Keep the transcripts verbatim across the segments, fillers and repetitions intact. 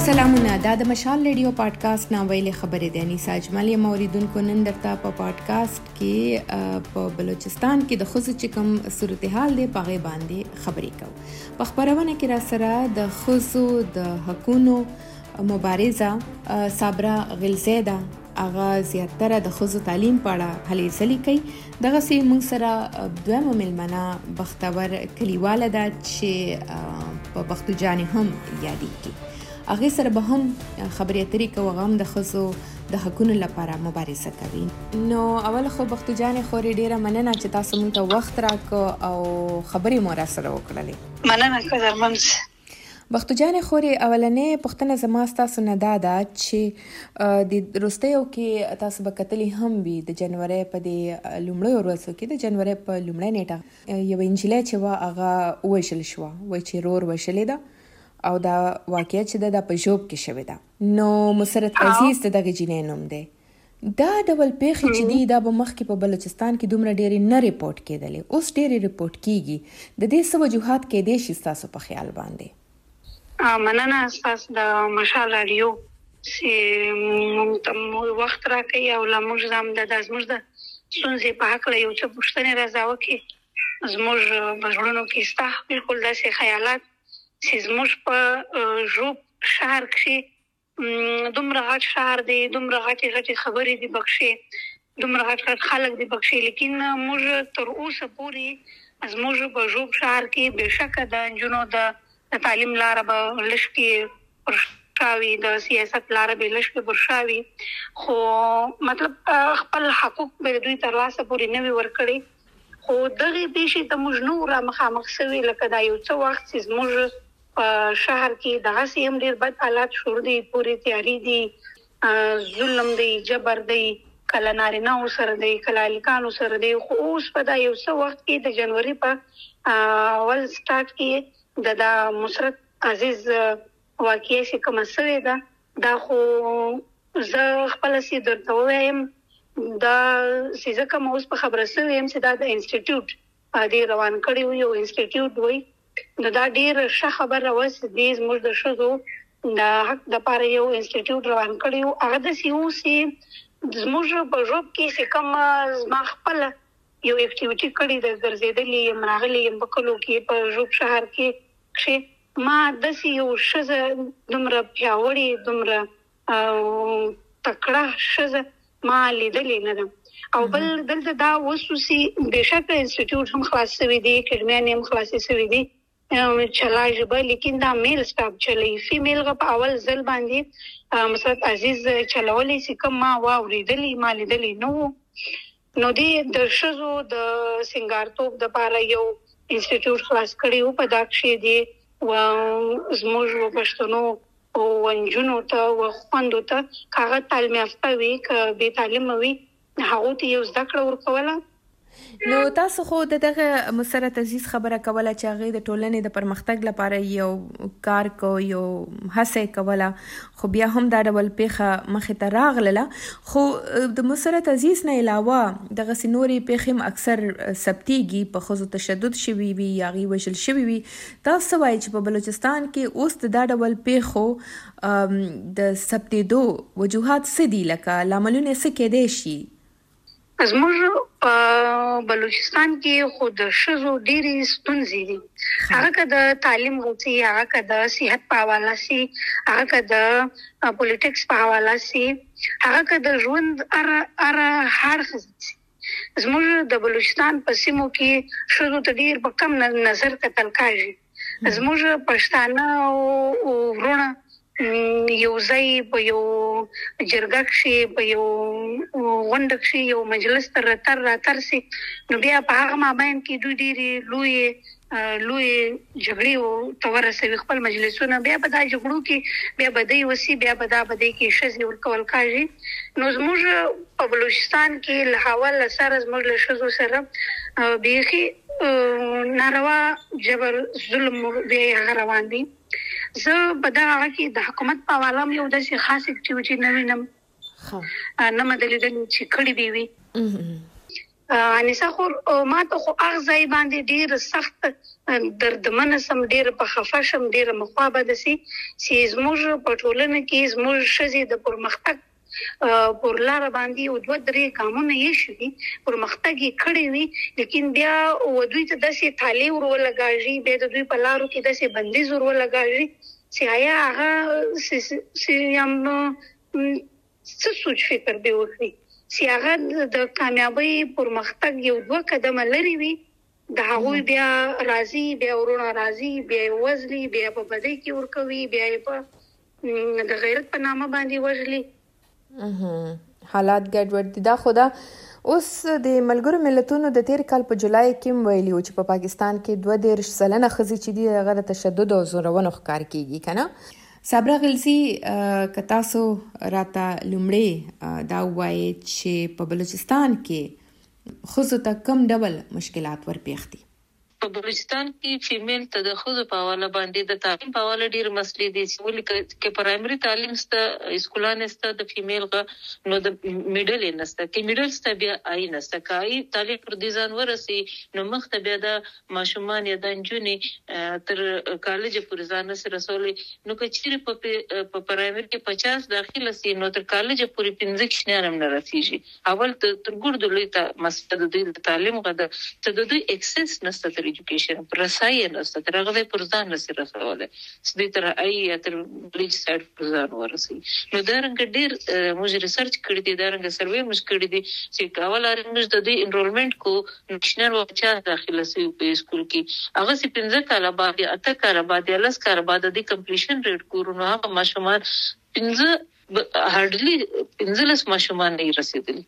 سلامونه، دا د مشال ریډیو پادکاسټ نه ویلې خبرې ده. انیسا اجمل یم اوریدونکو. نن درته په پادکاسټ کې په بلوچستان کې د ښځو چې کوم صورتحال دی په هغې باندې خبرې کوو. په خپرونه کې را سره د ښځو د حقونو مبارزه صابره غلزی ده. هغه زیاتره د ښځو تعلیم په اړه هلې ځلې کوي. دغسې موږ سره دویمه میلمنه بختور کلیواله ده چې په بختو جانې هم یادېږي. هغې سره به هم خبرې اترې کوو. هغه هم د ښځو د حقونو لپاره مبارزه کوي. نو اول خو بختو جانې خورې ډېره مننه چې تاسو موږ ته وخت راکړ او خبرې مو راسره وکړلې. مننه قدرمن. بختو جانې خورې، اولنې پوښتنه زما ستاسو نه دا ده چې د وروستیو کې تاسو به کتلي هم وي د جنورۍ په دې لومړیو ورځو کې د جنورۍ په لومړۍ نیټه یوه نجلۍ چې وه هغه ووژل شوه. وایي چې رور وژلې ده او دا واقعیت چې ده دا په ژوب کې شوې ده. نو مسرت عزیز د دغه جینۍ نوم دی. دا ډول پیښې چې دي دا به مخکې په بلوچستان کې دومره ډېرې نه ریپورټ کېدلې، اوس ډېرې ریپورټ کېږي. د دې څه وجوهات کېدی شي ستاسو په خیال باندې؟ مننه ستاسو د مشال راډیو چې موږ ته وخت راکوي او له موږ هم د زموږ د ستونزې په هکله یو څه پوښتنې راځوه کې زموږ په زړونو کې ستا بالکل داسې خیالات چې زموږ په ژوب شهر کې دومره غټ شهر دی، دومره غټې غټې خبرې دي بکشې، دومره غټ غټ خلک دي بکشې، لیکن موږ تر اوسه پورې زموږ په ژوب شهر کې بېشکه د نجونو د تعلیم لاره به لږ کې پر شاوي، د سیاست لاره به لږ کې پر شاوي، خو مطلب خپل حقوق به دوی ترلاسه پورې نه وي ورکړي. خو دغې پیښې ته موږ نه ورا مخامخ سوي لکه دا یو څه وخت چې زموږ په شهر کې دغسې هم ډېر بد حالات شروع دي، پورې تیاري دي، ظلم دی، جبر دی، کله نارینه‌و سره دی، کله هلکانو سره دی. خو اوس په دا یو څه وخت کې د جنوري په اول سټارټ کې د دا مسرت عزیز واقعه چې کومه سوې ده دا خو زه خپله چې درته ووایم دا چې زه کومه اوس په خبره سوې یم چې دا د انسټیټیوټ دې روان کړی و، یو انسټیټیوټ وایي. نو دا ډېره ښه خبره وه چې دې زموږ د ښځو د حق دپاره یو انسټیټیوټ روان کړی و. هغه داسې و چې زموږ په ژوب کې چې کومه زما خپله یو اکټیویټي کړې ده، ګرځېدلې یم، راغلې یم په کلو کې په ژوب شهر کې کښې ما داسې یو ښځه دومره پیاوړې دومره تکړه ښځه ما لیدلې نه ده. او بل دلته دا وسو چې بېشکه انسټیټیوټ هم خلاص شوي دي، اکیډمیانې هم خلاصې شوي دي چلا ژبه، لیکن دا میل سټاف چلی. فیمیل غ په اول ځل باندې مسرت عزیز چلولی چې کوم ما واورېدلی ما لیدلی نه و. نو دې د ښځو د سینګارتوب دپاره یو انسټیټیوټ خلاص کړی و. په دا کښې دې زموږ و پښتنو و نجونو ته و خویندو ته که هغه تعلیم یافته وي که بې تعلیمه وي هغو ته یو زده کړه ورکوله. نو تاسو خو د دغه مسرت عزیز خبره کوله چې هغې د ټولنې د پرمختګ لپاره یو کار کو، یو هڅه کوله، خو بیا هم دا ډول پیښه مخې ته راغله. خو د مسرت عزیز نه علاوه دغسې نورې پیښې هم اکثر ثبتېږي، په ښځو تشدد شوي وي یا هغې وژل شوي وي. تاسو څه وایي چې په بلوچستان کې اوس د دا ډول پیښو د ثبتېدو وجوهات څه دي، لکه لاملونه څه کېدی شي؟ زموږ په بلوچستان کې خو د ښځو ډېرې ستونزې دي، هغه که د تعلیم غوڅي، هغه که د صحت په حواله سي، هغه که د پولیټکس په حواله سي، هغه که د ژوند هره هره اړخ سي. زموږ د بلوچستان په سیمو کې ښځو ته ډېر په کم نظر کتل کېږي. زموږ پښتانه وروڼه یو ځای په یو جرګه کښې په یو غونډه کښې یو مجلس ته راتر راتر سي، نو بیا په هغه مابین کې دوی ډېرې لویې لویې جګړې ته ورسوي خپل مجلسونه. بیا په دا جګړو کې بیا بدۍ وسي، بیا په دا بدۍ کې ښځې ورکول کېږي. نو زموږ په بلوچستان کې له حواله سره زموږ له ښځو سره بیخي ناروا جبر ظلم بیا هغه روان دي. زه په دغه هغه کې د حکومت په حواله هم یو داسې خاص اکټیویټي نه وینم، نه مې ده لیدلې چې کړې دې وي. انیسا خو ما ته خو اغزای باندې ډیر سخت دردمنه سم ډیر په خفشم ډیر مخابه دسي چې زموږ په ټولنه کې زموږ شزي د پرمختګ پر لار باندې او دوه درې قانون یې شوي پرمختګ یې کړی وي لیکن بیا ودوی ته داسې تالی ور ولګاږي بیا د دوی په لارو کې داسې بندیز ور ولګاږي چې آیا هغه چې یم څه سوچ فکر دی وکړي چې هغه د کامیابی پرمختګ یو دوه قدمه لري وي د هغوی بیا راضي بیا ورونه راضي بیا وزلي بیا په بدی کې ورکوي بیا په د غیرت په نامه باندې وژلي حالات ګډوډ دي. دا خدا اوس د ملګرو ملتونو د تیر کال په جولای کې ویلي و چې په پاکستان کې دوه دېرش سلنه ښځې چې دي هغه د تشدد او زورونو ښکار کیږي کنه. صابره غلزي که تاسو راته لومړی دا وایي چې په بلوچستان کې ښځو ته کوم ډول مشکلات ورپېښ دي؟ په بلوچستان کې فیمیل ته د ښځو په حواله باندې د تعلیم په حواله ډېر مسلې دي چې ولې کې پرایمري تعلیم سته اسکولان سته د فیمیل غ نو د میډل یې نسته کې میډل سته بیا آی نسته کای تعلیم پر دي ځان ورسي نو مخته بیا د ماشومان یا د انجونې تر کالج پورې ځان سره رسولې نو که چیرې په په پرایمري کې پچاس داخله سي نو تر کالج پورې پنځه کښنه هم نه رسیږي اول تر ګردو لوی ته مسله د تعلیم غ د ته د اکسس نسته ایجوکیشن پرسای نسته تر هغه پر ځان نسي رسوله سدي تر ای تر بلیچ سایډ پر ځان ورسي نو دا رنګ ډیر موږ ریسرچ کړی دی دا رنګ سروې موږ کړی دی چې کاول ارنګ د دې انرولمنت کو نشنل وچا داخله سي په سکول کې هغه سي پنځه کاله بعد اته کاله بعد لس کاله بعد د کمپلیشن ریټ کورونه هغه ماشومان پنځه هارډلی پنځه لس ماشومان نه رسیدلی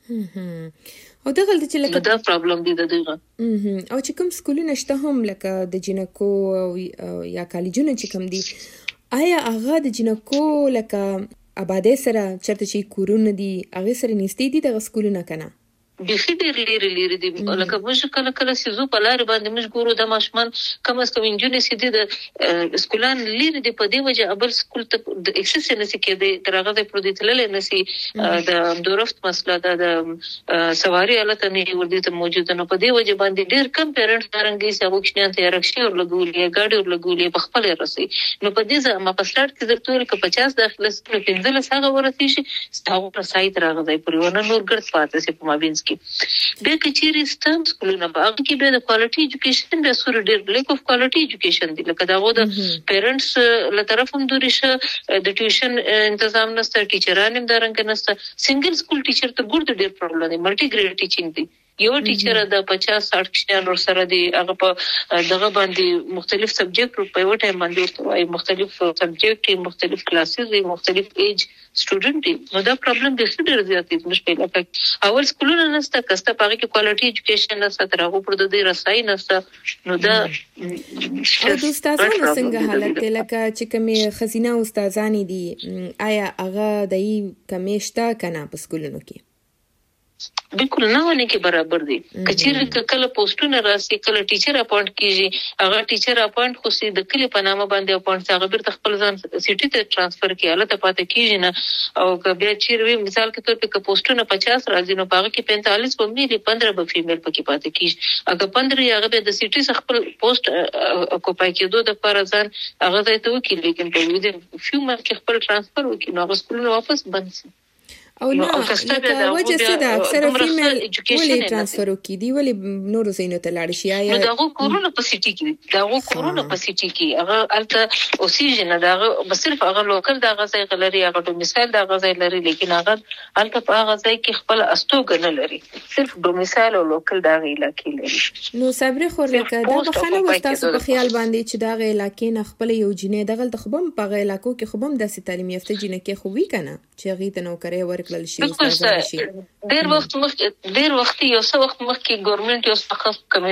او دا غلطه چې لکه دا پرابلم دی د دغه او چې کوم سکولونه شته هم لکه د جنکو یا کالجونه چې کوم دي آیا هغه د جنکو لکه آباده سره چرته چې کورونه دي هغه سره نږدې دي د سکولونه کنه بخي ډېر لري لري دي لکه موږ کله کله سيزو په لار باندې موږ ګورو د ماشومان کم از کم انجونې سي د سکولان لري دي په دی وجه ابل سکول ته د اکسس نه سي کېده ترغه د پروډیتل نه سي د دورفت مسله د سواری حالت نه ور دي ته موجود نه په دی وجه باندې ډېر کم پیرنټس دارنګي سبو کښنه ته رکشي ور لګولې گاډي ور لګولې په خپل رسي نو په دې ځما په سلاټ کې درته ول ک پچاس داخله سره پنځه لسغه ورته شي ستاو پر سایت راغځي پرونه نور ګرځ پاتې سي په مابینس به کچيري ستم سکولونه باغ کې به د کوالټي ایجوکیشن به سور ډېر لیک اف کوالټي ایجوکیشن دی لکه دا غو د پیرنټس له طرف هم دوی شه د ټیوشن تنظیم نسته ټیچران هم درنګ نسته سنگل سکول ټیچر ته ګورد ډېر پرابلم دی ملټي ګریډ ټیچینګ دی یو ټیچر د پچاس ساټ کښنه ور سره دی هغه په دغه باندې مختلف سبجیکټ په یو ټایم باندې وایي مختلف سبجیکټ مختلف کلاسز دي مختلف ایج سټوډنټ دي نو دا پرابلم د ډېر زیات دي مشکل اپک اول سکولونه نسته کسته پاره کې کوالټي ایجوکیشن نسته تر هغه پر د دې رسای نسته نو دا او د استادانو څنګه حالت دی لکه چې کومه خزینه استادانی دي آیا هغه دای کمیشته کنه په سکولونو کې بالکل نه ونه کې برابر دي کچېر کله پوسټونه راسي کله ټیچر اپاینټ کیږي هغه ټیچر اپاینټ خو سي د کلی په نامه باندې اپاینټ هغه بیرته خپل ځان سيټي ته ترانسفر کیاله ته پاتې کیږي نه او کبه چیرې مثال کې تور په پوسټونه پچاس راځي نو هغه کې پینتالیس په ملي پندرہ به فیمیل پکې پاتې کیږي هغه پندرہ هغه به د سيټي خپل پوسټ اکوپای کېدو د پر ځان هغه ځای ته وکړي لیکن په دې فیو منټ کې خپل ترانسفر وکړي نو هغه سکول واپس بند شي او نه لکه وجه څه ده اکثره فیمیل ولې ترانسفر وکړي دی ولې نور زینو ته لاړ شي آیا دغه کورونه په سيټي کې دغه کورونه په سيټي کې هغه الته اوسیجن دغه بس صرف هغه لوکل دغه ځای غلري هغه ډومیسایل دغه ځای لري لیکن هغه الته په هغه ځای کې خپل استوګ نه لري صرف ډومیسایل او لوکل دغه علاقې لري نو صبر خو لکه دا بخنه وستاسو په خیال باندې چې دغه علاقې نه خپل یو جنې دغه د خبم په هغه علاقو کې خبم د تعلیم یافته جنې کې خو وی کنه چې غي ته نو کرے ور ډېر وخت مخکې ډېر وخت یو څه وخت مخکې ګورنمنت یو څه کمې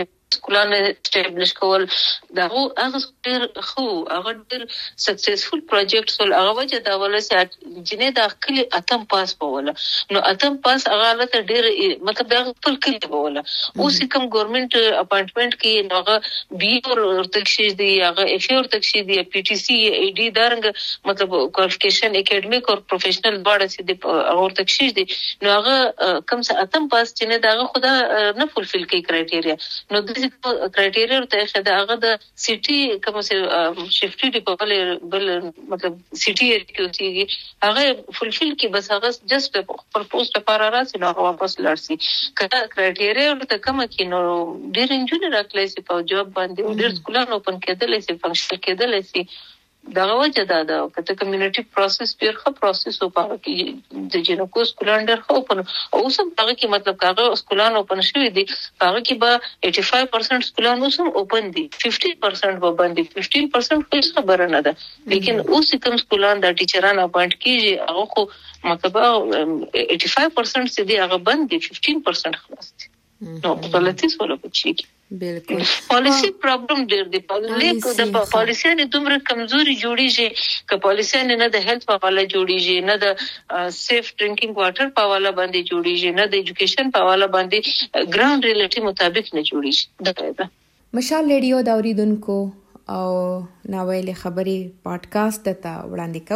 سکولانه اسټابلیش کول دا هغه ډېر خو هغه ډېر سکسسفل پروجیکټ سول هغه وجه دا ولسه جنې د کلی اتم پاس پوله نو اتم پاس هغه لته ډېر مطلب هغه خپل کلی پوله اوس کوم ګورنمنت اپاینټمنټ کې هغه بي اور تکشید دی هغه اف اور تکشید دی پی ټی سی ای ډي دارنګ مطلب کوالیفیکیشن اکیډمیک او پروفیشنل باډ سي دی اور تکشید دی نو هغه کوم څه اتم پاس چې نه داغه خدا نه فولفیل کوي کرایټیریا نو د دې کرایټیریا ته خدا هغه د سيټي کوم څه شفټي دی په بل بل مطلب سيټي کېږي هغه فولفیل کی بس هغه جست پر پوسټ لپاره راځي نو هغه واپس لارسي کله کرایټیریا ته کوم کې نو ډیر انجینر راکلای سي په جواب باندې ډیر سکولانو اوپن کېدل سي فنکشن کېدل سي دا وجه دا دا کته کمیونټي پروسس ډیر ښه پروسس او په کې د جنکو سکولان ډیر ښه اوپن او سم هغه کې مطلب هغه سکولان اوپن شوی دي هغه کې به پنځه پنځه پرسنټ سکولان اوسم اوپن دي پنځه پرسنټ به باندې پنځه پرسنټ هیڅ خبره نه ده لیکن اوس کوم سکولان د ټیچرانو اپاینټ کیږي هغه خو مطلب پنځه پرسنټ سي دي هغه باندې پنځه پرسنټ خلاص دي نو غلطي سره پچی بالکل پالیسی پرابلم ډیر دی لیکو د پالیسی نه دومره کمزوري جوړیږي ک پالیسی نه د هیلث په حواله جوړیږي نه د سیف ډرینکینګ واټر په حواله باندې جوړیږي نه د ایجوکیشن په حواله باندې ګراوند ریلیټي مطابق نه جوړیږي دا مشال ریډیو د اوریدونکو او ناویل خبري پادکاسټ ته وړاندې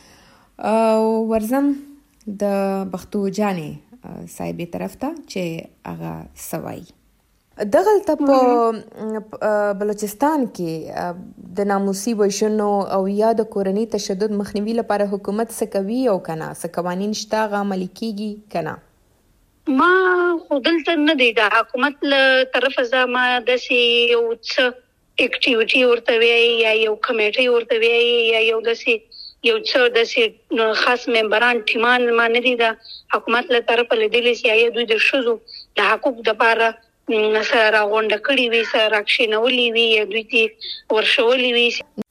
کو او ورزم د بختو جانې صاحبې طرف ته چې هغه سوای دغلته په بلوچستان کې د ناموسي وژنو او یا د کورنۍ تشدد مخنیوي لپاره حکومت څه کوي او کنه څه قوانین شته هغه عملي کیږي کنه ما خودلته نه دی د حکومت له طرفه زما د سی یو څه اکټیویټي ورته وی یا یو کمیټي ورته وی یا یو د سی یو څه د سی خاص ممبران ټیمان ما نه دی د حکومت له طرفه لیدل سی یا دوی د شذو د حقوق د لپاره سره غونډه کړې وي سره راکښینولې وي دوی ته ورشولې وي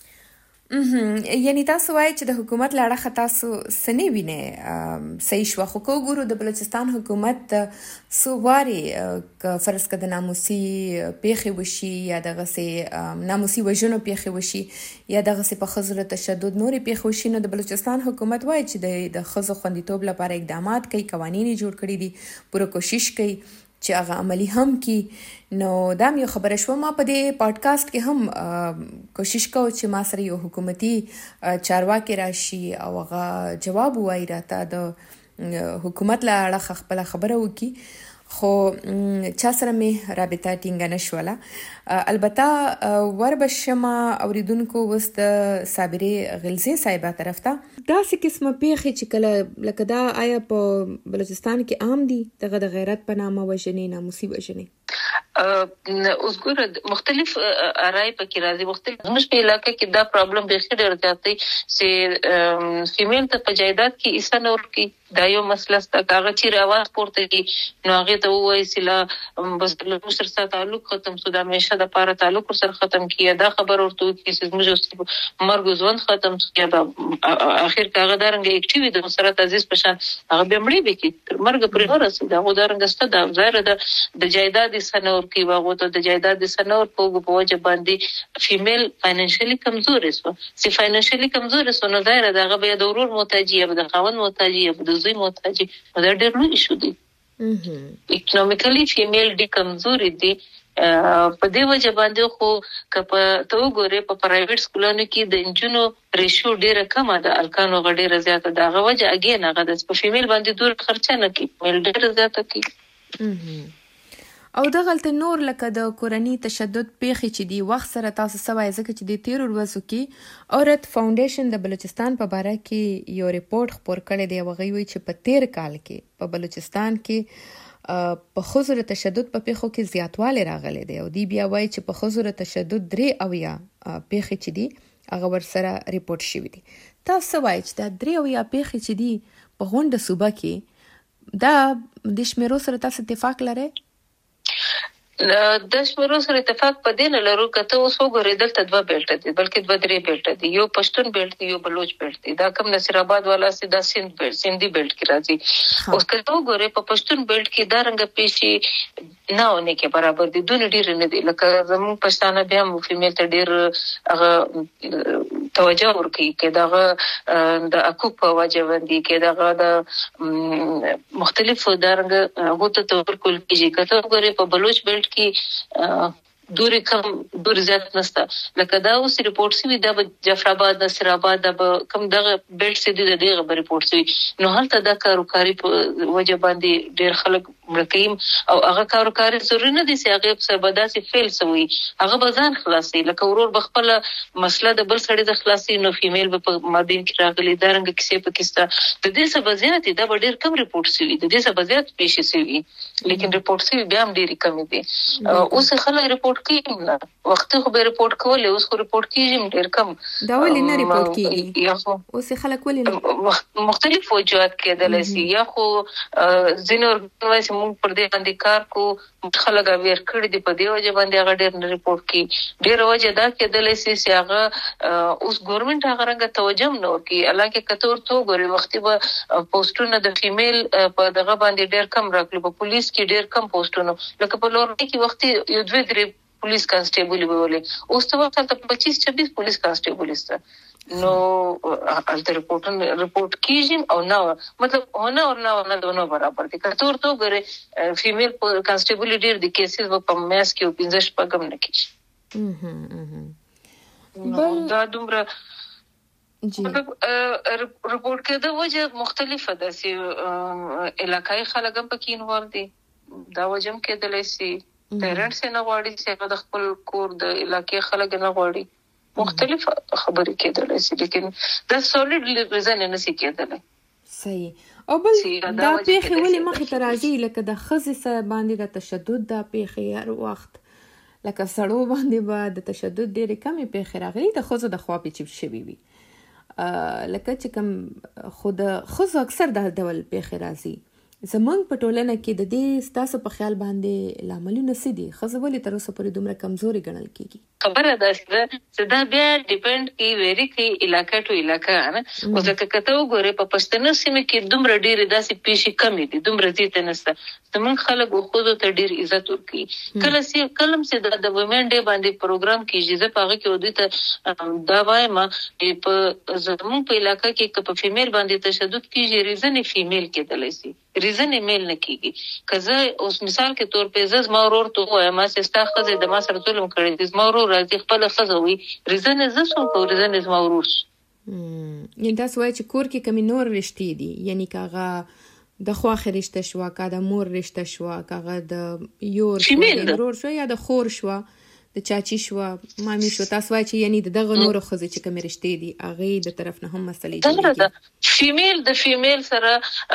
یعنی تاسو وایي چې د حکومت لاړه خطا سنې ویني صحیح شو خو کو ګورو د بلوچستان حکومت سو واري ک فرض کده ناموسي پیخي وشي یا دغه سي ناموسي وژنو پیخي وشي یا دغه سي په خزر تشدد نوري پیخي وشي نو د بلوچستان حکومت وایي چې د خزو خوندیتوب لپاره اقدامات کوي قوانين جوړ کړي دي پوره کوشش کوي چې هغه عملی هم کی نو دا یو خبره شو ما په دې پادکاسټ کې هم کوشش کوم چې ما سره یو حکومتي چارواکي راشي او هغه جواب وایي راته د حکومت له اړه خپل خبره وکي خو چا سره مې رابطه ټینګه نشوله البته وربشما اوریدونکو وست صابرې غلزي صاحبہ طرف ته دا څه قسمه پیخي چې کله لکه دا آیا په بلوچستان کې عام دي دغه د غیرت په نامه وژنې ناموسي وژنې اوس ګوره مختلف ارای پکې راځي مختلف زموږ په علاقې کې دا پرابلم به ډېر زیات دی چې فیمیل ته په جایداد کې ایسه نور کې دا یو مسله ست کاغه چې رواز پورته کې نو هغه ته وایي چې لا بس له سره تعلق ختم شو دا مشه د پاره تعلق سره ختم کیه دا خبر ورته کې چې موږ مرګ ژوند ختم کیه دا اخر کاغه درنګ اکټیوی د مسرت عزیز پشان هغه به مړی به کې مرګ پر ورسې دا درنګ ست دا ظاهر د جایداد سنور کی واغو ته د جایداد سنور په وجه باندې فیمیل فاینانشلی کمزورې سو سی فاینانشلی کمزورې سو نو ظاهر دا هغه به د ورور محتاجی یا د خاوند محتاجی یا د زوی محتاجی دا ډېر لوی شو دي اکونومیکلی فیمیل ډي کمزورې دي په دې وجه باندې خو کله ته وګورې په پرایویټ سکولونو کې د انجونو ریشو ډیره کمه ده الکانو غډیره زیاته ده هغه وجه اګین هغه د فیمیل باندې ډیر خرچه نه کوي میل ډیره زیاته کوي او دغلته نور لکه د کورنۍ تشدد پیخي چې دی وخت سره تاسو سوای ځکه چې د تیر ورځو کې اورت فاونډیشن د بلوچستان په باره کې یو ریپورت خبر کړی دی وغوي وی چې په تیر کال کې په بلوچستان کې په خزر تشدد په پیخو کې زیاتوالی راغلی دی او دی بیا وایي چې په خزر تشدد درې او یا پیخي چې دی هغه ور سره ریپورت شوی دی تاسو وایي چې دا درې او یا پیخي چې دی په غونډه صوبه کې دا د شمیرو سره تاسو اتفاق لرئ د شمېرو سره اتفاق په دې نه لرو که ته اوس وګورې دلته دوه بیلټه دي بلکې دوه درې بیلټه دي یو پښتون بیلټ دی یو بلوچ بیلټ دی دا کوم نصیر آباد والا سي دا سند بیلټ سندي بیلټ کې راځي اوس که ته وګورې په پښتون بیلټ کې دا رنګ پیشي نه ونه کې برابر دي دونه ډیر نه دي لکه زموږ پښتانه بیا هم فیمیل ته ډیر هغه توجه ورکوي کې دغه د حقوق په وجه باندې کې دغه د مختلفو درنګ هغه ته ورکول کېږي که ته وګورې په بلوچ بیلټ کی دوری کم دوری زیات نسته لکه دا اوس ریپورت شوی دا به جعفرآباد نصیر آباد دا به کم دغه بیلټ سي د دغه به ریپورت شوی نو هلته دا کاروکاری په وجه باندې ډیر خلک مرکیم او هغه کاروکاری ضروري نه دي چې هغه په سبداسي فیل سوی هغه بزان خلاصي لکه ورور بخپل مسله د بل سړي د خلاصي نو فیمیل به په مابین کې راغلي دا رنګ کیسه په کیسه د دې سبزیات دا به ډیر کم ریپورت شوی د دې سبزیات پیښ شوی لیکن ریپورت شوی بیا هم ډیر کم دي اوس خلک ریپورت کوي نه وخت خو به ریپورت کول اوس خو ریپورت کیږي ډیر کم دا ولې نه ریپورت کیږي اوس خلک ولې مختلف وجوهات کېدل شي یا خو ځینې ورګنوي موږ پر دې باندې کار کو خلک اویر کړي دي په دې وجه باندې هغه ډیر نه ریپورت کوي ډیر وجه دا کېدل شي چې هغه اوس ګورنمنت هغه رنګ توجه نه کوي الکه کته ورته ګوري وخت به پوسټونه د فیمیل په دغه باندې ډیر کم راکړي په پولیس کې ډیر کم پوسټونه لکه په لور کې وخت یو دوه درې police constable बोले उस तो वक्त तक पच्चीस छब्बीस पुलिस कांस्टेबल था नो अल्टर रिपोर्ट रिपोर्ट कीजिए और ना मतलब होना और ना होना दोनों बराबर थी कतोर तो गरे फीमेल कांस्टेबल डेर दी केसेस वो पमेस के पिंजश पगम न की हम्म दा दुमरा जी मतलब रिपोर्ट के दा वजह मुख्तलिफ है सी इलाकाई खलगम पकी इन्वॉल्व दी दा वजह के दलसी پیرنټس نه غواړي چې د خپل کور د علاقې خلک نه غواړي مختلف خبرې کېدل شي لیکن دا سولید ریزن نه سي کېدل صحیح او بل دا پیخي ولې مخې ته راځي لکه د خزې سره باندې د تشدد دا پیخي هر وخت لکه سړو باندې به د تشدد ډېرې کمې پیخي راغلي د خزو د خوا پیچ شوي وي لکه چې کوم خود خزو اکثر د ډول پیخي راځي زمونږ په ټولنه کې د دې ستاسو په خیال باندې لاملونه څه دي ښځه ولې تر اوسه پورې دومره کمزوري ګڼل کېږي خبره ده چې دا بیا ډیپند کوي ویری کوي علاقه ټو علاقه نه او ځکه کته وګوره په پښتنو سیمه کې دومره ډېر داسې پیښې کمې دي دومره زیات نشته زمونږ خلک خو ته ډېر عزت ورکوي کله چې کلم چې د وومن ډے باندې پروګرام کیږي زه پاره کې ودی ته دا وایم په زمونږ په علاقه کې په فیمیل باندې تشدد کیږي ریزن فیمیل کېدلی شي ریزن ایمیل نه کیږي کزه اوس مثال کې تور په زز ما ورور ته وایم چې ستا خزه د ما سره ظلم کړی دي ما ورور راځي خپل خزه وي ریزن زسو کو ریزن ما ورور یعنی تاسو وایي چې کور کې کمی نور رشتې دي یعنی کاغه د خواخ رشته شو کا د مور رشته شو کاغه د یور ورور شو یا د خور شو د چاچی شو مامي شو تاسو وایي چې یعنی دغه نور خزه چې کمی رشتې دي اغه د طرف نه هم مسلې دي فیمیل د فیمیل سره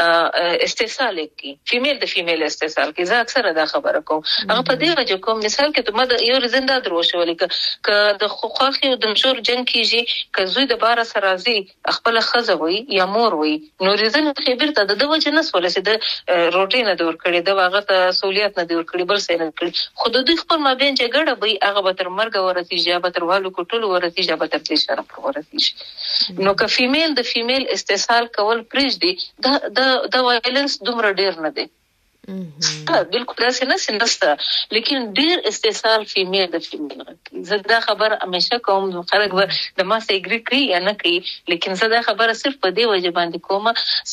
استحصال کی فیمیل د فیمیل استحصال کی زه اکثر دا خبره کوم هغه په دې وجه کوم مثال کې ته مده یو زنده دروشه ولیک ک د خوخاخي او د مشور جنگ کیږي ک زوی د بار سره راځي خپل خزه وي یا مور وي نو ریزن خبر ته د وجه نه سولې د روټین د ور کړی د واغه ته سہولیت نه دی ور کړی بل څه نه کړی خود دوی خپل مابین جګړه وي هغه به تر مرګ ورسیږي یا به تر والو کوټل ورسیږي یا به تر دې شرف ورسیږي نو ک فیمیل د فیمیل استحصال کول پریج دی دا دا دا وایلنس دومره ډیر نه دی بالکل داسې نه سنسته لیکن ډیر استحصال فیمیل د فیمیل زه دا خبر همیشه کوم خلک د ما سره اګری کوي یا نه کوي لیکن زه دا خبره صرف په دې وجه باندې کوم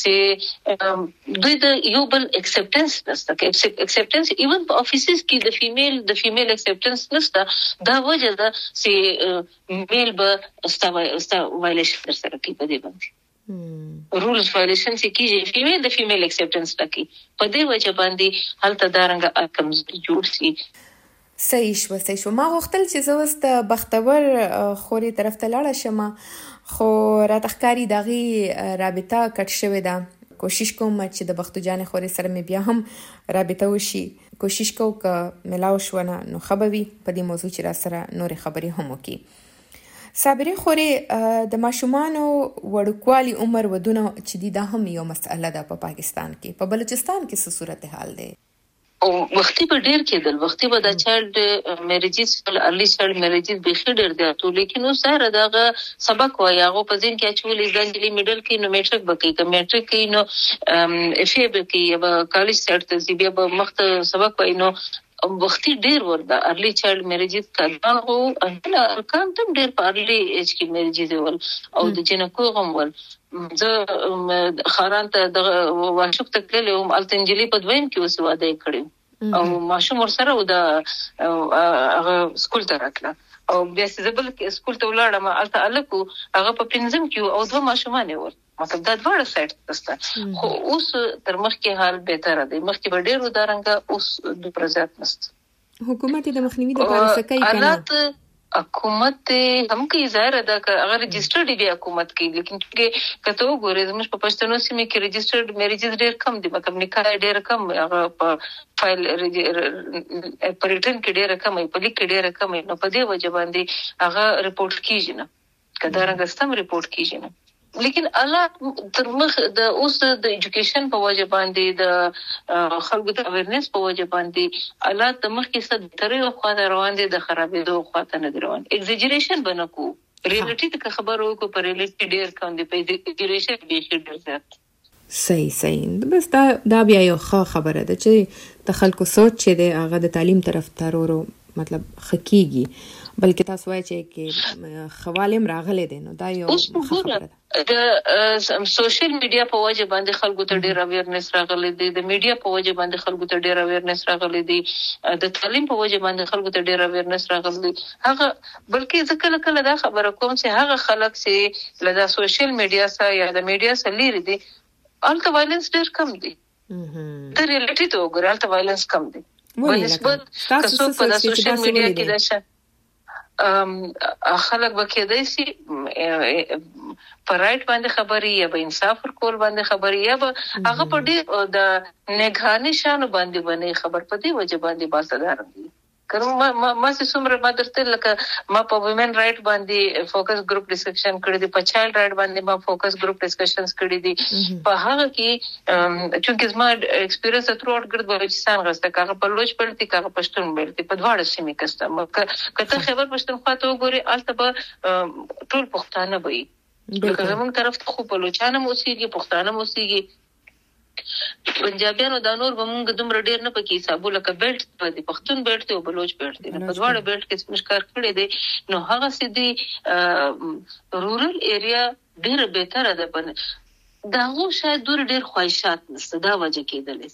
چې دوی د یو بل اکسپټنس نشته کې اکسپټنس ایون په افیسز کې د فیمیل د فیمیل اکسپټنس نشته دا وجه ده چې میل به استا وایلیشن در سره کوي په دې باندې رولز وایلیشن چې کیږي فیمیل د فیمیل اکسپټنس لکه په دې وجه باندې هلته دارنګ کمزوري جوړ شي صحیح شو صحیح شو ما غوښتل چې زه اوس د بختور خوري طرف ته لاړه شم خو راته ښکاري دغه رابطه کټ شوې ده کوشش کوم چې د بختو جان خوري سره مې بیا هم رابطه وشي کوشش کوم چې ملاو شو نه نو خبري په دې موضوع چې را سره نور خبري هم وکي صابرې خوري د ماشومانو وړوکوالي عمر ودونه چې دی دا هم یو مسله ده په پاکستان کې په بلوچستان کې څه صورت حال دی او وختي په ډیر کېدل وختي به د چایلډ میریجز ارلی چایلډ میریجز به خې ډیر دی ته لیکن اوس سره دغه سبق وایي هغه په ځین کې اچولې ځانګړي میډل کې نو میټریک بکې ک میټریک کې نو اف ای بکې یا کالج سټ ته بیا به مخته سبق وایي نو وختي ډیر ورده ارلی چایلډ میریجز کله او ان کم تم ډیر په ارلی ایج کې میریجز ول او د جنکو غم ول زه خاران ته د واشوک تکلې او التنجلی په دویم کې اوس واده کړم او ماشوم ورسره و د هغه سکول ته راتله او بیا چې بل کې سکول ته ولاړم الته الکو هغه په پنځم کې او دوه ماشومان ور مطلب دا ډوړ سایت تاسو خو اوس تر مخ کې حال بهتره دی مخ کې ډېر ودارنګه اوس د پرځات نست حکومت د مخنیوي لپاره څه کوي کنه حکومت هم کې ظاهر ده چې اگر رجسټرډ دی حکومت کې لیکن چې کته وګورئ زموږ په پښتنو سیمه کې رجسټرډ میریجز ډېر کم دي مطلب نکاح ډېر کم هغه په فایل پریټن کې ډېر کم په لیک کې ډېر کم نو په دې وجه باندې هغه ریپورت کیږي نه کدا رنګستم ریپورت کیږي نه لیکن الله تر مخ د اوس د ایجوکیشن په وجه باندې د خلکو د اویرنس په وجه باندې الله د مخ کې څه ترې خو دا روان دي د خرابېدو خو ته نه روان ایگزیجریشن بنکو ریالیټی ته خبرو کو پر ریالیټی ډیر کم دی په ایگزیجریشن به شي ډیر زیات صحیح صحیح بس دا دا بیا یو ښه خبره ده چې د خلکو سوچ چې د هغه د تعلیم طرف ته ورو مطلب خکېږي بلکې تاسو وایي چې خوالم راغلي دي نو دا یو خبره ده د سوشل میډیا په وجه باندې خلکو ته ډیر اویرنس راغلي دي د میډیا په وجه باندې خلکو ته ډیر اویرنس راغلي دي د تعلیم په وجه باندې خلکو ته ډیر اویرنس راغلي دي هغه بلکې ځکه کله دا خبره کوم چې هغه خلک چې له سوشل میډیا سره یا د میډیا سره لري دي الته وایلنس ډیر کم دي د ریالیټی ته وګورئ الته وایلنس کم دي ونسبت تاسو په سوشل میډیا کې دا شه ام خلک بکیدای شي پر رائټ باندې خبري یا به انصاف ورکول باندې خبري یا به هغه په دې د نگهاني شانو باندې باندې خبر پدې وجه باندې باسدار دي کوم ما ما چې څومره ما درته لکه ما په ویمن رائټ باندې فوکس ګروپ ډسکشن کړی دی په چایلډ رائټ باندې ما فوکس ګروپ ډسکشنز کړی دي په هغه کې چې زما ایکسپیرینس تر اوټ ګرد بلوچستان غسته کاغه په لوچ پړتي کاغه پښتون بیلتي په دواړه سیمې کسته کته خبر پښتونخوا ته وګوري الته به ټول پښتانه وي لکه زموږ طرف ته خو بلوچانه موسیقي پښتانه موسیقي پنجابیانو د نور بمونږ دومره ډیر نه پکې حسابو لکه بیلټ په دې پښتون بیلټ او بلوچ بیلټ نه په دواړه بیلټ کې څه کار کړی دی نو هغه سدي رورل ایریا ډیر بهتره ده بنه دا هو شاید ډیر ډیر خواهشات نشته دا وجه کېدل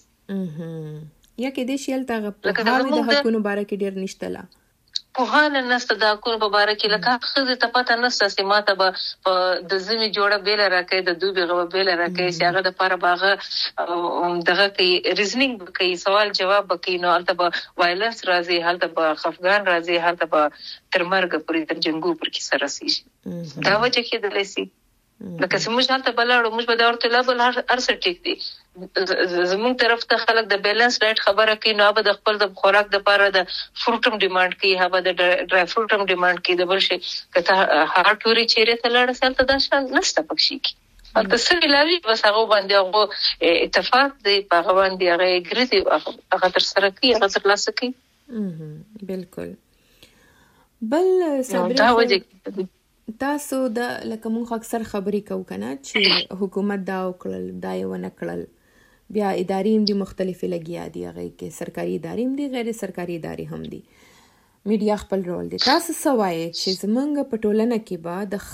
یا کې دې شیل تا په حال د حقونو باره کې ډیر نشته لا په حال نسته دا کور په باره کې لکه خزه ته پته نسته چې ماته به د زمي جوړه بیل راکې د دوی غو بیل راکې چې هغه د پاره باغه دغه کې ریزنینګ کوي سوال جواب کوي نو البته به وایلنس راځي هلته به خفګان راځي هلته به تر مرګ پورې تر جنگو پر کې سره رسیږي دا وجه کې د لسی لکه سمج هلته بلاړو موږ به دا ورته لابل هر څه ټیک دي زموږ طرف ته خلک د بیلانس ډایټ خبره کوي نو به د خپل د خوراک د پاره د فروټم ډیماند کوي هغه د ډرای فروټم ډیماند کوي د بل شي کته هغه ټوري چیرې ته لاړ سره ته دا شان نشته پکې کی البته سړي لاري بس هغه باندې هغه اتفاق دی په هغه باندې هغه ګرځي هغه تر سره کوي هغه تر لاسه کوي بالکل بل صبر دا وجه تاسو د لکه مونږ اکثر خبرې کوو کنه چې حکومت دا وکړل دا یو نه کړل بیا ادارې هم دي مختلفې لګیا دي هغه کې سرکاري ادارې هم دي غیر سرکاري ادارې هم دي میډیا خپل رول دي تاسو څه وایي چې زمونږ په ټولنه کې به د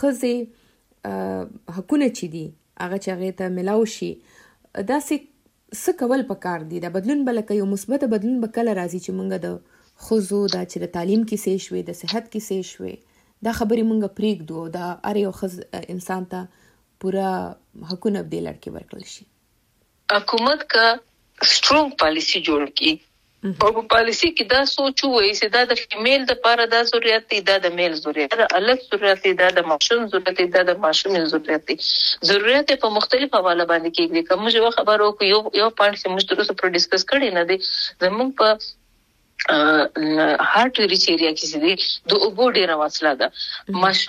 ښځې حقونه چې دي هغه چې هغې ته ملاو شي داسې څه کول پکار دي دا بدلون به لکه یو مثبت بدلون به کله راځي چې مونږ د ښځو دا چې د تعلیم کیسې شوې د صحت کیسې شوې دا خبرې مونږ پرېږدو دا هر یو ښځ انسان ته پوره حقونه به دې لړ کې ورکړل شي حکومت کا سترونګ پالیسی جوړ کی او په پالیسی کې دا سوچ وایي چې دا د فیمیل د لپاره دا ضرورت دی دا د میل ضرورت دی الګ ضرورت دی دا د ماشوم ضرورت دی دا د ماشوم ضرورت دی ضرورت په مختلف حواله باندې کېږي کوم یو خبرو کو یو یو پوینټ چې موږ تاسو پر ډیسکس کړی نه دی زموږ په هارت ریچ ایریا کې دي د اوبو ډیره وسله ده ماشوم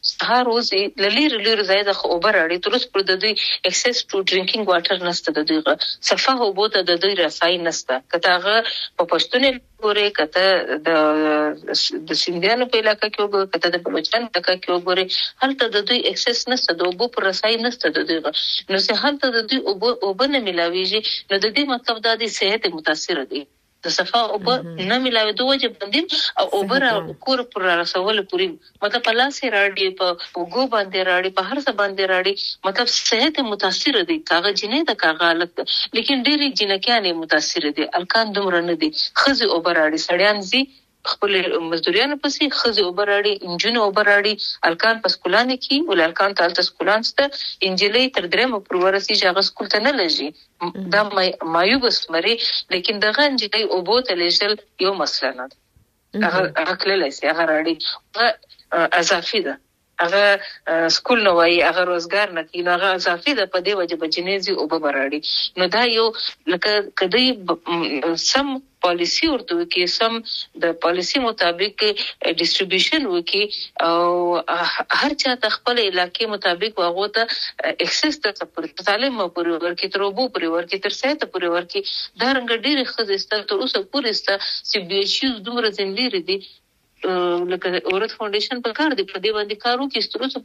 سهار وزي للیر لیر زیاده خو اوبر اړي تر اوسه پر د دوی اکسس ټو ډرینکینګ واټر نشته د دوی صفه او بوته د دوی رسای نشته کتهغه په پښتون ګوري کته د د سیندانو په علاقې کې وګوري کته د بلوچستان په علاقې کې وګوري هلته د دوی اکسس نشته د اوبو پر رسای نشته د دوی نو سه هلته د دوی اوبو وبنه ملاويږي نو د دې مطلب دا دی صحت متاثر دي د صفه اوبه نه ملاوي دوه چې باندې او اوبر کور پر رسول پوری مطلب په لاس راډي په وګو باندې راډي په هر څه باندې راډي مطلب صحت متاثر دي کاغه جنې د کاغه الګ لیکن ډېری جنکیانه متاثر دي الکان دومره نه دي خزي اوبر راډي سړیان زی خپل مزدوریانو پسې خزي اوبراړي انجن اوبراړي الکان په سکولانه کې ول الکان تل سکولان ست انجلې تر درېمه پر ورسي ځای سکول ته نه لږي دا مایوبس مری لیکن دغه انجلې اوبوت لېجل یو مسله نه هغه کله لسي هغه راړي اضافي ده هغه سکول نو وای هغه روزګار نه کینو هغه اضافي ده په دې وجه بجنيزي اوبراړي نو دا یو لکه کدی سم پالیسی ورته کې سم د پالیسی مطابق ډیسټریبیوشن وکي او هر چا خپل علاقې مطابق واغو ته اکسس ته پر تعلیم پر ورکی تر وبو پر ورکی تر صحت پر ورکی دا رنګ ډېر خزسته تر اوسه پورسته سی بي ایچ یو دومره زنديري دي لکه اورت فاونډیشن په کار دی په دې باندې کارو کې سترو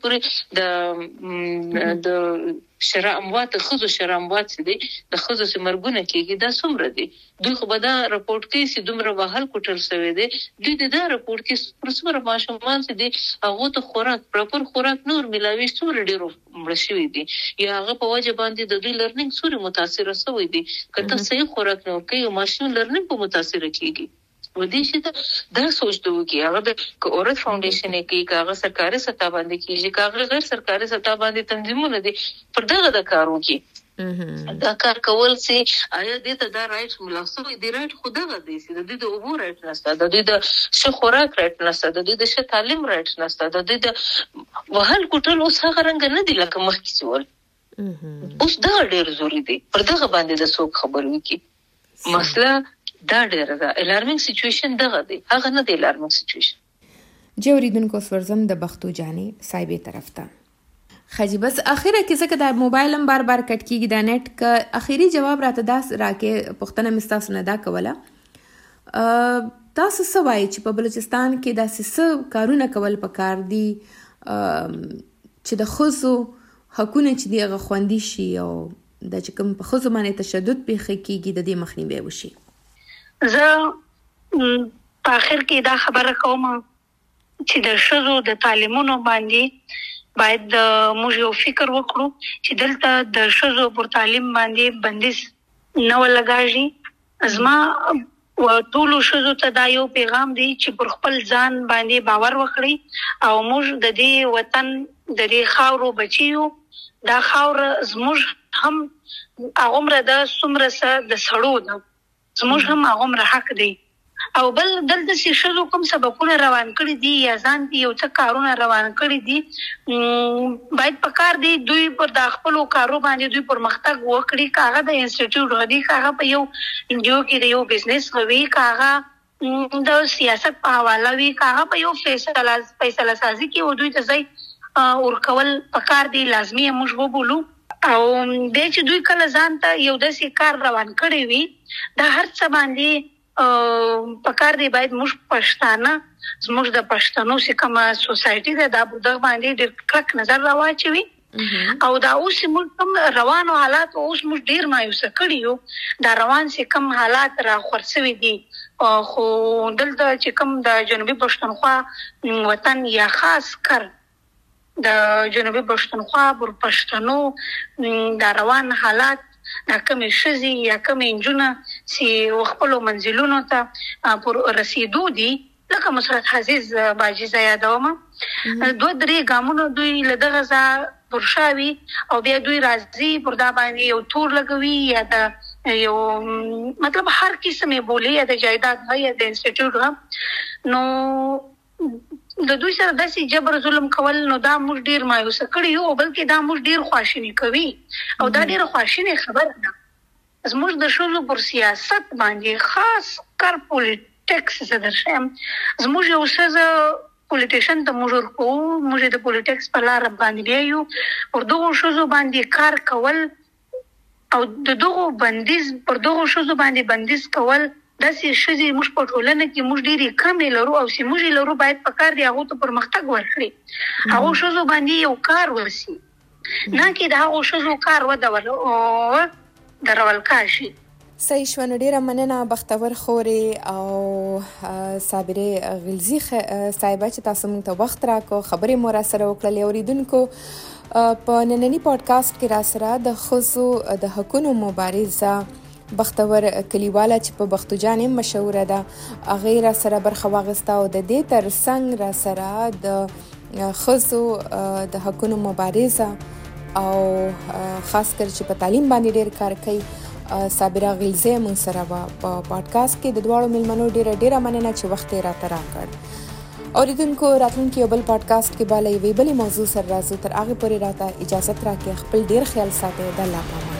پورې د د شرع اموات خزو شرع اموات دي د خزو سمرګونه کېږي دا څومره دي دوی خو به دا راپورټ کوي چې دومره وهل کوټل شوی دی دوی دا راپورټ کې پر څومره ماشومان دي هغه ته خوراک پراپر خوراک نور ملاوي څومره ډیرو مړ شوی دي یا هغه په وجه باندې د دوی لرنینګ څومره متاثر شوی دي کله صحیح خوراک نه کوي او ماشوم لرنینګ په متاثر کېږي ودې چې دا سوچته وکي هغه د اورت فاونډیشن کې کاغه سرکاري سطح باندې کیږي کاغه غیر سرکاري سطح باندې تنظیمونه دي پر دغه د کارو کې دا کار کول سي آیا دې ته دا رائټ ملاسوي دی رائټ خدغه دي چې د دې د اوبو رائټ نشته د دې د ش خوراک رائټ نشته د دې د ش تعلیم رائټ نشته د دې د وهل کوټل اوس هغه رنګ نه دی لکه مخکې سوال اوس دا ډېر ضروري دی پر دغه باندې د څوک خبر وکي مسله دا ډېر دا الارمینګ سچويشن دغه دی هغه نه دی الارمینګ سچويشن جوړیدونکو سورزم د بختو جاني صاحبې طرف ته خجی بس اخیره کې څنګه د موبایل هم بار بار کټ کیږي دا نت ک اخیری جواب راته داس راکې پښتنه مستاس نه دا کوله تاسو سوای چې په بلوچستان کې دا څه کارونه کول پکار دي چې د خصو حقونه چې دیغه خوندي شي او د چې کوم په خصو باندې تشدد پیښ کیږي د دې مخنیوي وشي زه په اخر کې دا خبره کوم چې د شذو د تعلیمونو باندې باید موږ یو فکر وکړو چې دلته د شذو پر تعلیم باندې بندیز نه ولګاږي ازما و ټول شذو ته دا یو پیغام دی چې پر خپل ځان باندې باور وکړي او موږ د دې وطن د دې خاورو بچیو دا خاور زموږ هم هغه د سمره سره د سړو نه زموږ هم هغه حق دی او بل دلته چې شذو کوم سبقونه روان کړی دي یا ځان دي یو څه کارونه روان کړی دي باید په کار دی دوی پر د خپل کارو باندې دوی پر مختګ وکړي کاغه د انسټیټیوټ غدي کاغه په یو انجیو کې د یو بزنس غوي کاغه د سیاست په حواله وی کاغه په یو فیصله فیصله سازي کې و دوی ته ځای ورکول په کار دی لازمي موږ وبولو او د چې دوی کله ځان ته یو داسې کار روان کړی وي دا هر څه باندې په کار دی باید موږ پښتانه زموږ د پښتنو سکه سوسایټي ده دا د باندې د کلک نظر راوچوي او دا اوس موږ روانو حالات اوس موږ ډیر مایوس کړي یو دا روان سکم حالات را خورسوي دي خو دلته چې کوم د جنوبي پښتونخوا وطن یا خاص کر د جنوبي پښتونخوا پر پښتنو د روان حالات دا کوم شزي یا کوم انجونه چې خپل منزلونو ته پر رسیدو دي لکه مسرت عزیز باجی زیادومه دوه درې ګامونو دوی لدغه ځا پرشاوي او بیا دوی راځي پر دا باندې یو تور لګوي یا د یو مطلب هر قسمه بولی یا د جایداد یا د انسټیټیوټ نو د دوی سره داسې جبر ظلم کول نو دا موږ ډیر مایوس کړی یو بلکې دا موږ ډیر خواشینی کوي او دا ډیر خواشینی خبره ده زموږ د شولو پر سیاست باندې خاص کار پولیټکس زدر شم زموږ یو څه پولیټیشن ته موږ ورکو موږ د پولیټکس په لار باندې بیاو او دغه شوزو باندې کار کول او د دغه بندیز پر دغه شوزو باندې بندیز کول داسې شذي موږ په ټولنه کې موږ ډېری کم لرو او چې موږ لرو باید په کار دی هغه ته پرمختګ ورکړي هغه شوزو باندې یو کار وسی نه کې دا هغه شوزو کار ودول او درول کاشي صحیح شو. نو ډیره مننه بختور خورې او صابره غلزی صاحبه چې تاسو موږ ته وخت راکو خبرې مو را سره وکړلې. اوریدونکو په نننی پودکاسټ کې را سره د ښځو د حقونو مبارزه بختور کلیواله چې په بختو جانې مشهوره ده هغې را سره برخه واخیسته او د دې تر څنګ را سره د ښځو د حقونو مبارزه او خاص کر چې په تعلیم باندې ډېر کار کوي صابره غلزی مونږ سره په پودکاسټ کې د دواړو مېلمنو ډېره ډېره مننه چې وخت یې راته راکړ. اوریدونکو راتلونکي یو بل پودکاسټ کې به له یوې بلې موضوع سره راځو. تر هغې پورې راته اجازت راکړئ. خپل ډېر خیال ساتئ. د الله په امان.